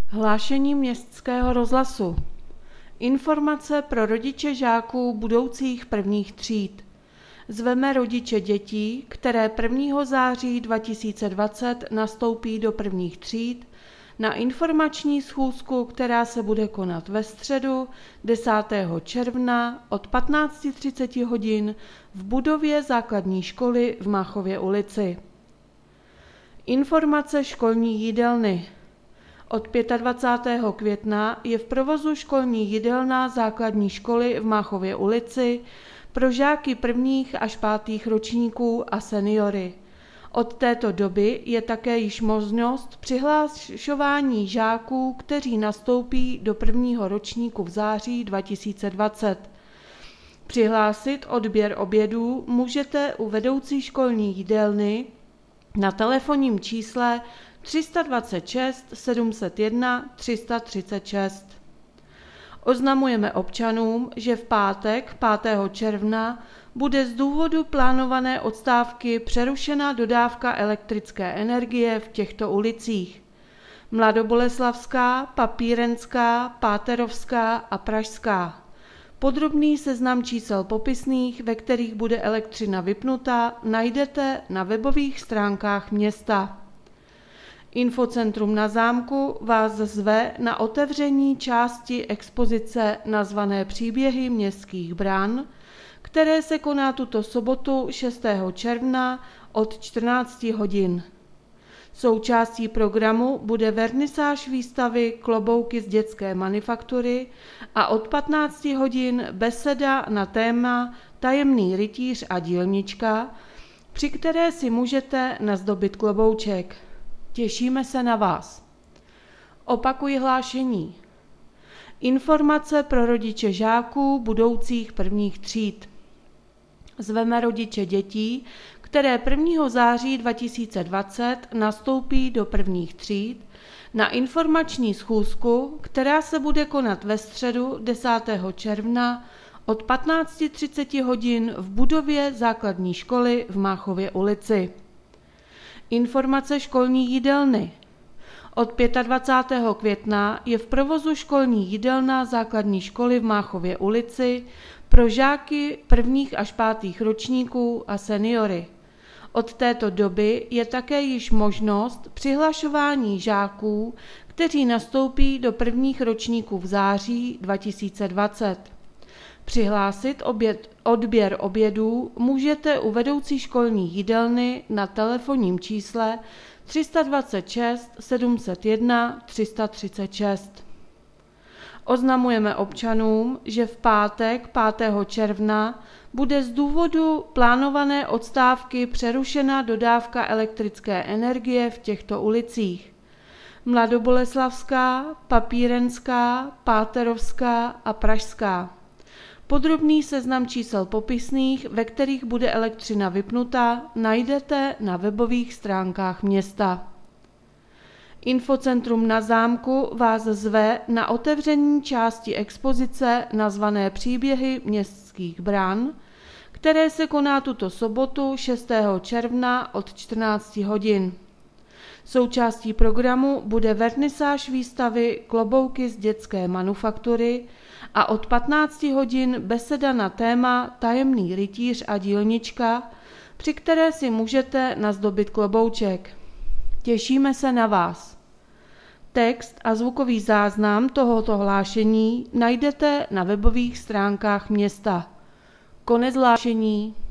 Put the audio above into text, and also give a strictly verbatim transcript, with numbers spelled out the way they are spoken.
Hlášení Městského rozhlasu. Informace pro rodiče žáků budoucích prvních tříd. Zveme rodiče dětí, které prvního září dva tisíce dvacet nastoupí do prvních tříd, na informační schůzku, která se bude konat ve středu desátého června od patnáct třicet hodin v budově základní školy v Máchově ulici. Informace školní jídelny. Od dvacátého pátého května je v provozu školní jídelna základní školy v Máchově ulici pro žáky prvních až pátých ročníků a seniory. Od této doby je také již možnost přihlašování žáků, kteří nastoupí do prvního ročníku v září dva tisíce dvacet. Přihlásit odběr obědů můžete u vedoucí školní jídelny na telefonním čísle tři sta dvacet šest sedm set jedna tři sta třicet šest. Oznamujeme občanům, že v pátek pátého června bude z důvodu plánované odstávky přerušena dodávka elektrické energie v těchto ulicích: Mladoboleslavská, Papírenská, Páterovská a Pražská. Podrobný seznam čísel popisných, ve kterých bude elektřina vypnuta, najdete na webových stránkách města. Infocentrum na zámku vás zve na otevření části expozice nazvané Příběhy městských bran, které se koná tuto sobotu šestého června od čtrnácti hodin. Součástí programu bude vernisáž výstavy Klobouky z dětské manufaktury a od patnácti hodin beseda na téma Tajemný rytíř a dílnička, při které si můžete nazdobit klobouček. Těšíme se na vás. Opakuji hlášení. Informace pro rodiče žáků budoucích prvních tříd. Zveme rodiče dětí, které prvního září dva tisíce dvacet nastoupí do prvních tříd, na informační schůzku, která se bude konat ve středu desátého června od patnáct třicet hodin v budově základní školy v Máchově ulici. Informace školní jídelny. Od dvacátého pátého května je v provozu školní jídelna základní školy v Máchově ulici pro žáky prvních až pátých ročníků a seniory. Od této doby je také již možnost přihlašování žáků, kteří nastoupí do prvních ročníků v září dva tisíce dvacet. Přihlásit oběd, odběr obědů můžete u vedoucí školní jídelny na telefonním čísle tři sta dvacet šest sedm set jedna tři sta třicet šest. Oznamujeme občanům, že v pátek pátého června bude z důvodu plánované odstávky přerušena dodávka elektrické energie v těchto ulicích: Mladoboleslavská, Papírenská, Páterovská a Pražská. Podrobný seznam čísel popisných, ve kterých bude elektřina vypnuta, najdete na webových stránkách města. Infocentrum na zámku vás zve na otevření části expozice nazvané Příběhy městských bran, které se koná tuto sobotu šestého června od čtrnácti hodin. Součástí programu bude vernisáž výstavy Klobouky z dětské manufaktury a od patnácti hodin beseda na téma Tajemný rytíř a dílnička, při které si můžete nazdobit klobouček. Těšíme se na vás. Text a zvukový záznam tohoto hlášení najdete na webových stránkách města. Konec hlášení.